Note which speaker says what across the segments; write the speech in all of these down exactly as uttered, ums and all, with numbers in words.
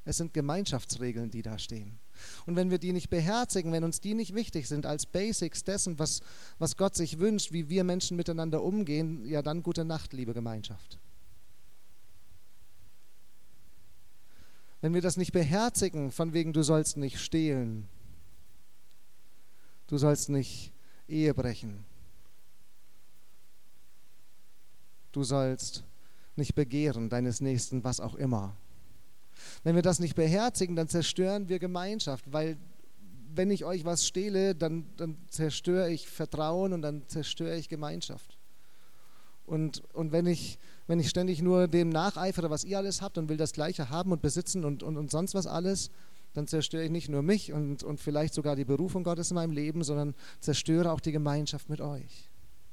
Speaker 1: Es sind Gemeinschaftsregeln, die da stehen. Und wenn wir die nicht beherzigen, wenn uns die nicht wichtig sind als Basics dessen, was, was Gott sich wünscht, wie wir Menschen miteinander umgehen, ja dann gute Nacht, liebe Gemeinschaft. Wenn wir das nicht beherzigen, von wegen du sollst nicht stehlen, du sollst nicht Ehe brechen, du sollst nicht begehren deines Nächsten, was auch immer. Wenn wir das nicht beherzigen, dann zerstören wir Gemeinschaft, weil wenn ich euch was stehle, dann, dann zerstöre ich Vertrauen und dann zerstöre ich Gemeinschaft. Und, und wenn ich, wenn ich ständig nur dem nacheifere, was ihr alles habt und will das Gleiche haben und besitzen und, und, und sonst was alles, dann zerstöre ich nicht nur mich und, und vielleicht sogar die Berufung Gottes in meinem Leben, sondern zerstöre auch die Gemeinschaft mit euch.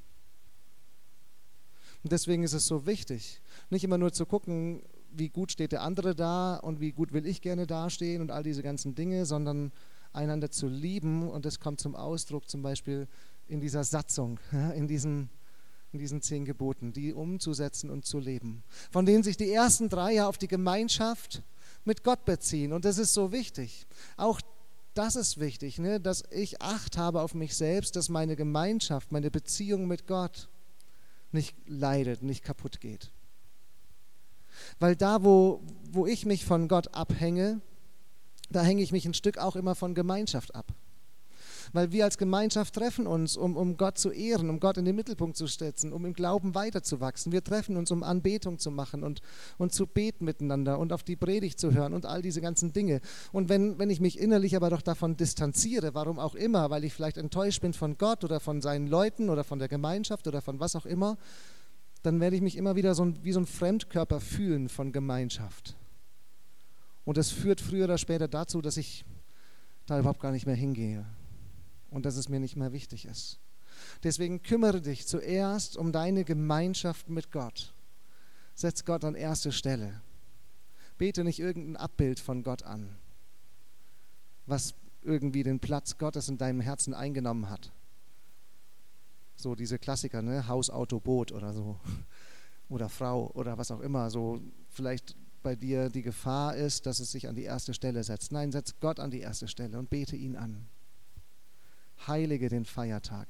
Speaker 1: Und deswegen ist es so wichtig, nicht immer nur zu gucken, wie gut steht der andere da und wie gut will ich gerne dastehen und all diese ganzen Dinge, sondern einander zu lieben. Und das kommt zum Ausdruck zum Beispiel in dieser Satzung, in diesen, in diesen zehn Geboten, die umzusetzen und zu leben. Von denen sich die ersten drei ja auf die Gemeinschaft mit Gott beziehen. Und das ist so wichtig. Auch das ist wichtig, ne? Dass ich Acht habe auf mich selbst, dass meine Gemeinschaft, meine Beziehung mit Gott nicht leidet, nicht kaputt geht. Weil da, wo, wo ich mich von Gott abhänge, da hänge ich mich ein Stück auch immer von Gemeinschaft ab. Weil wir als Gemeinschaft treffen uns, um, um Gott zu ehren, um Gott in den Mittelpunkt zu setzen, um im Glauben weiterzuwachsen. Wir treffen uns, um Anbetung zu machen und, und zu beten miteinander und auf die Predigt zu hören und all diese ganzen Dinge. Und wenn, wenn ich mich innerlich aber doch davon distanziere, warum auch immer, weil ich vielleicht enttäuscht bin von Gott oder von seinen Leuten oder von der Gemeinschaft oder von was auch immer, dann werde ich mich immer wieder so ein, wie so ein Fremdkörper fühlen von Gemeinschaft. Und das führt früher oder später dazu, dass ich da überhaupt gar nicht mehr hingehe und dass es mir nicht mehr wichtig ist. Deswegen kümmere dich zuerst um deine Gemeinschaft mit Gott. Setz Gott an erste Stelle. Bete nicht irgendein Abbild von Gott an, was irgendwie den Platz Gottes in deinem Herzen eingenommen hat. So diese Klassiker, ne? Haus, Auto, Boot oder so. Oder Frau oder was auch immer. So vielleicht bei dir die Gefahr ist, dass es sich an die erste Stelle setzt. Nein, setz Gott an die erste Stelle und bete ihn an. Heilige den Feiertag.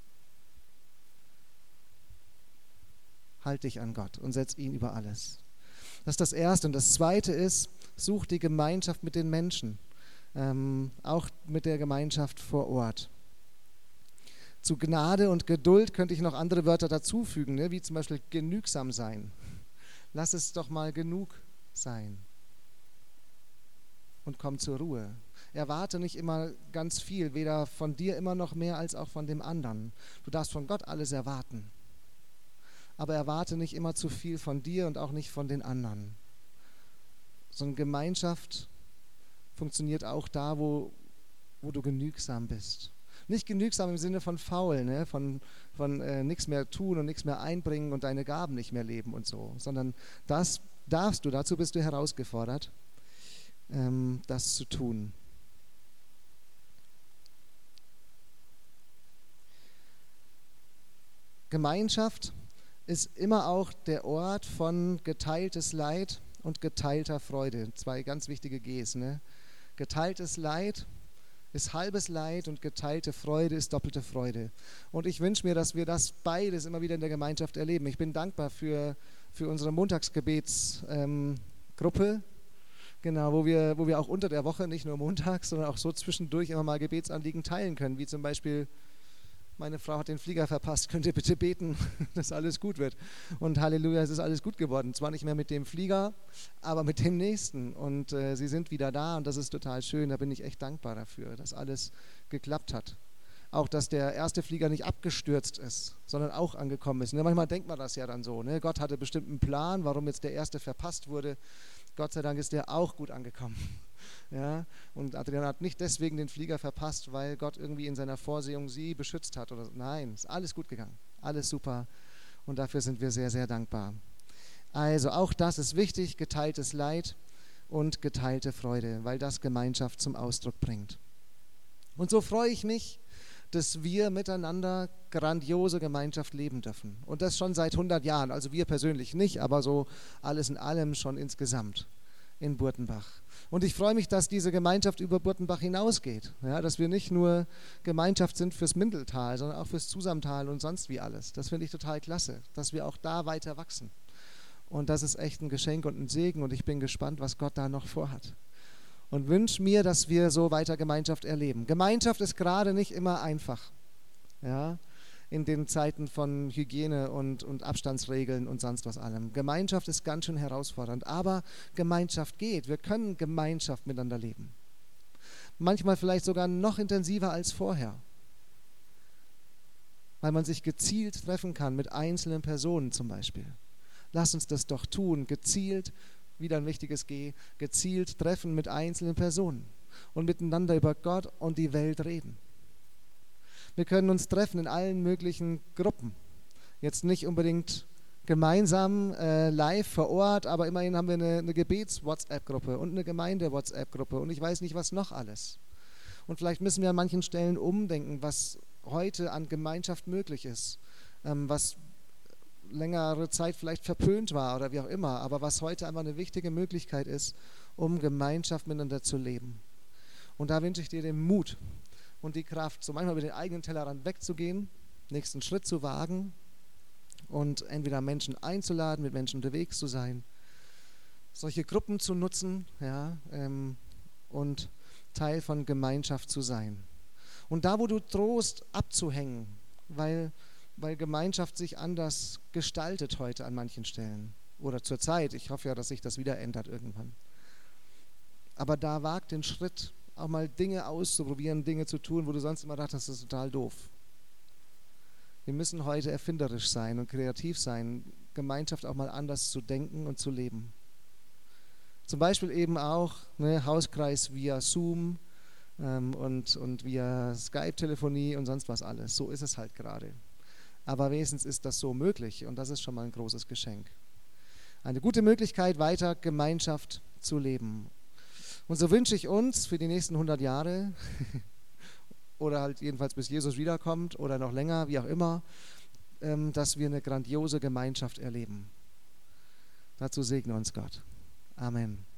Speaker 1: Halt dich an Gott und setz ihn über alles. Das ist das Erste. Und das Zweite ist, such die Gemeinschaft mit den Menschen. Ähm, auch mit der Gemeinschaft vor Ort. Zu Gnade und Geduld könnte ich noch andere Wörter dazufügen, ne? Wie zum Beispiel genügsam sein. Lass es doch mal genug sein. Und komm zur Ruhe. Erwarte nicht immer ganz viel, weder von dir immer noch mehr als auch von dem anderen. Du darfst von Gott alles erwarten. Aber erwarte nicht immer zu viel von dir und auch nicht von den anderen. So eine Gemeinschaft funktioniert auch da, wo, wo du genügsam bist. Nicht genügsam im Sinne von faul, ne? von, von äh, nichts mehr tun und nichts mehr einbringen und deine Gaben nicht mehr leben und so, sondern das darfst du, dazu bist du herausgefordert, ähm, das zu tun. Gemeinschaft ist immer auch der Ort von geteiltes Leid und geteilter Freude. Zwei ganz wichtige Gs. Ne? Geteiltes Leid ist halbes Leid und geteilte Freude ist doppelte Freude. Und ich wünsche mir, dass wir das beides immer wieder in der Gemeinschaft erleben. Ich bin dankbar für, für unsere Montagsgebetsgruppe, ähm, genau, wo wir, wo wir auch unter der Woche, nicht nur montags, sondern auch so zwischendurch immer mal Gebetsanliegen teilen können, wie zum Beispiel: Meine Frau hat den Flieger verpasst, könnt ihr bitte beten, dass alles gut wird. Und Halleluja, es ist alles gut geworden. Zwar nicht mehr mit dem Flieger, aber mit dem nächsten. Und äh, sie sind wieder da und das ist total schön. Da bin ich echt dankbar dafür, dass alles geklappt hat. Auch, dass der erste Flieger nicht abgestürzt ist, sondern auch angekommen ist. Ne? Manchmal denkt man das ja dann so. Ne? Gott hatte bestimmt einen Plan, warum jetzt der erste verpasst wurde. Gott sei Dank ist der auch gut angekommen. Ja, und Adrian hat nicht deswegen den Flieger verpasst, weil Gott irgendwie in seiner Vorsehung sie beschützt hat. Oder, nein, ist alles gut gegangen, alles super und dafür sind wir sehr, sehr dankbar. Also auch das ist wichtig, geteiltes Leid und geteilte Freude, weil das Gemeinschaft zum Ausdruck bringt. Und so freue ich mich, dass wir miteinander grandiose Gemeinschaft leben dürfen. Und das schon seit hundert Jahren, also wir persönlich nicht, aber so alles in allem schon insgesamt. in Burtenbach. Und ich freue mich, dass diese Gemeinschaft über Burtenbach hinausgeht. Ja, dass wir nicht nur Gemeinschaft sind fürs Mindeltal, sondern auch fürs Zusammental und sonst wie alles. Das finde ich total klasse, dass wir auch da weiter wachsen. Und das ist echt ein Geschenk und ein Segen und ich bin gespannt, was Gott da noch vorhat. Und wünsche mir, dass wir so weiter Gemeinschaft erleben. Gemeinschaft ist gerade nicht immer einfach. Ja, in den Zeiten von Hygiene und, und Abstandsregeln und sonst was allem. Gemeinschaft ist ganz schön herausfordernd, aber Gemeinschaft geht. Wir können Gemeinschaft miteinander leben. Manchmal vielleicht sogar noch intensiver als vorher, weil man sich gezielt treffen kann mit einzelnen Personen zum Beispiel. Lass uns das doch tun, gezielt, wieder ein wichtiges G, gezielt treffen mit einzelnen Personen und miteinander über Gott und die Welt reden. Wir können uns treffen in allen möglichen Gruppen. Jetzt nicht unbedingt gemeinsam äh, live vor Ort, aber immerhin haben wir eine, eine Gebets-WhatsApp-Gruppe und eine Gemeinde-WhatsApp-Gruppe und ich weiß nicht, was noch alles. Und vielleicht müssen wir an manchen Stellen umdenken, was heute an Gemeinschaft möglich ist, ähm, was längere Zeit vielleicht verpönt war oder wie auch immer, aber was heute einfach eine wichtige Möglichkeit ist, um Gemeinschaft miteinander zu leben. Und da wünsche ich dir den Mut und die Kraft, so manchmal über den eigenen Tellerrand wegzugehen, nächsten Schritt zu wagen und entweder Menschen einzuladen, mit Menschen unterwegs zu sein, solche Gruppen zu nutzen, ja, ähm, und Teil von Gemeinschaft zu sein. Und da, wo du drohst, abzuhängen, weil, weil Gemeinschaft sich anders gestaltet heute an manchen Stellen oder zur Zeit, ich hoffe ja, dass sich das wieder ändert irgendwann. Aber da wag den Schritt, auch mal Dinge auszuprobieren, Dinge zu tun, wo du sonst immer dachtest, das ist total doof. Wir müssen heute erfinderisch sein und kreativ sein, Gemeinschaft auch mal anders zu denken und zu leben. Zum Beispiel eben auch ne, Hauskreis via Zoom ähm, und, und via Skype-Telefonie und sonst was alles. So ist es halt gerade. Aber wenigstens ist das so möglich und das ist schon mal ein großes Geschenk. Eine gute Möglichkeit, weiter Gemeinschaft zu leben. Und so wünsche ich uns für die nächsten hundert Jahre oder halt jedenfalls bis Jesus wiederkommt oder noch länger, wie auch immer, ähm, dass wir eine grandiose Gemeinschaft erleben. Dazu segne uns Gott. Amen.